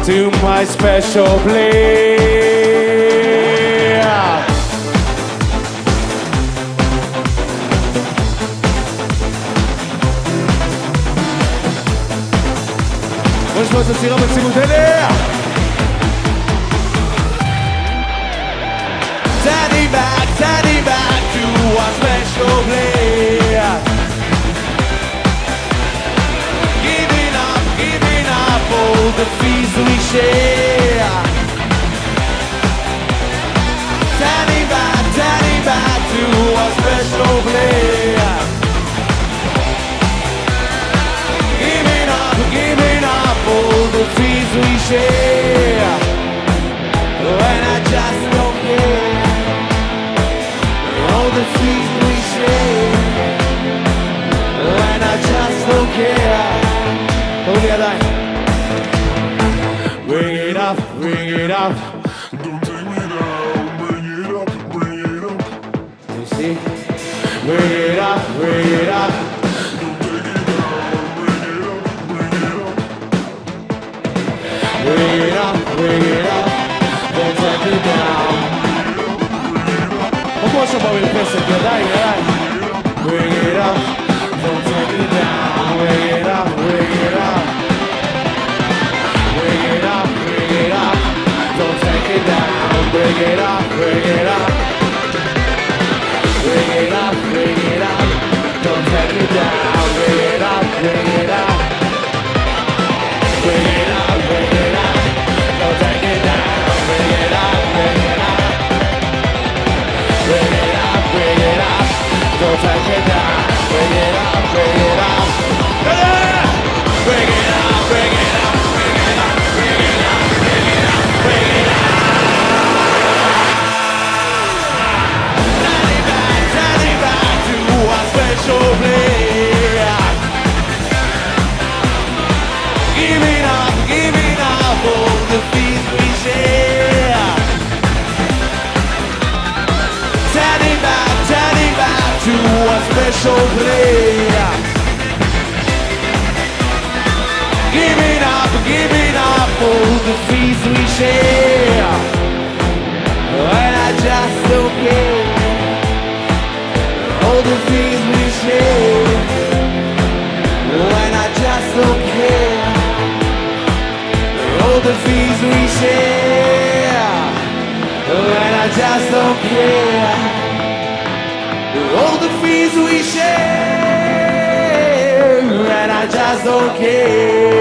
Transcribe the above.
to my special place. בוא נשמע את הסירה בצימוד אליה. Turning back to our special place. Giving up all the fees we share. Turning back to our special place. Giving up all the fees we share. When I just don't care. All the fees we share. When I just don't care. Hold the other. Bring it up, bring it up. Don't take me down, bring it up, bring it up. You see? Bring it up, bring it up. Don't take it down, bring it up, bring it up. Bring it up, bring it up. Don't take it down. Non posso muovere il pezzo, dai, dai. Bring it up, don't take it down. Bring it up, bring it up. Bring it up, bring it up. Don't take it down. Bring it up, bring it up. Bring it up, bring it up. Don't take it down. Bring it up, bring it up. Bring it up, bring it up. Don't take it down. Bring it up, bring it up. Bring it up, bring it up. Don't take it down. Bring it up, bring it up. Bring it up, bring it up. Bring it up, bring it up. Bring it up, bring it up. Turning back to our special place. Giving up all the fees we share. Turning back to a special place. Giving up all the fees we share. And I just don't care. All the fees we share. And I just don't care. All the fees we share. And I just don't care. All the fees we share. And I just don't care.